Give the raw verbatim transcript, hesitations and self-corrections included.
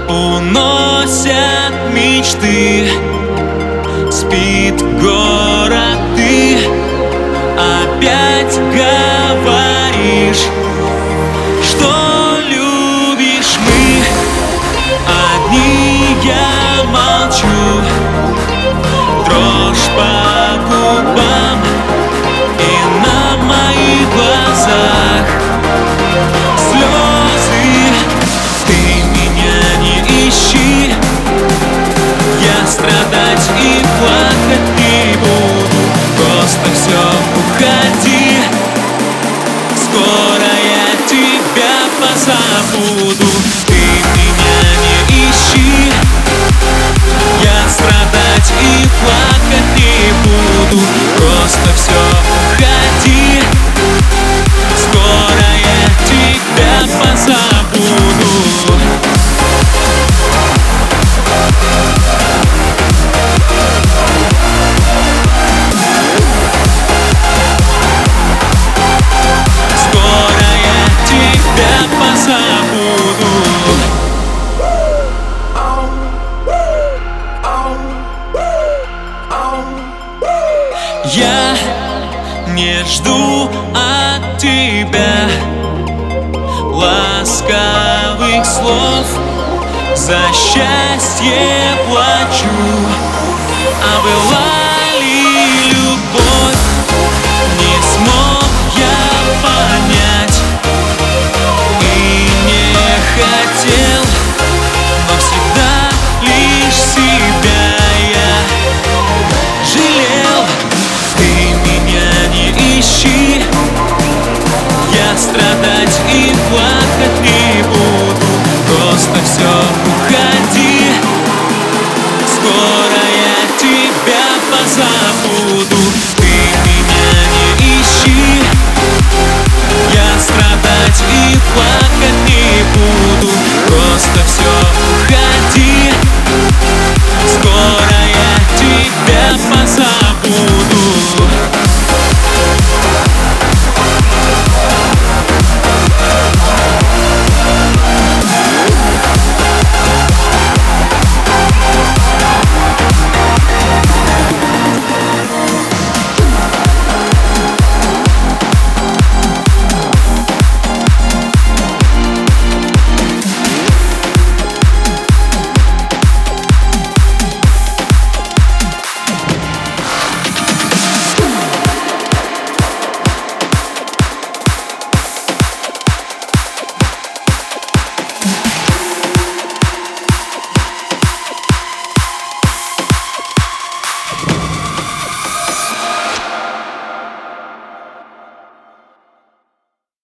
уносят мечты. Спит город, ты опять говоришь, что любишь. Мы одни, я молчу. Дрожь по губам и на моих глазах слезы. Ты меня не ищи, я страдать и плакать не буду. Просто все, уходи, скоро я тебя позабуду. Ты меня не ищи, я страдать и плакать не буду. Просто все, уходи, скоро я тебя позабуду. Скоро я тебя позабуду. Я не жду от тебя ласковых слов, за счастье плачу, а была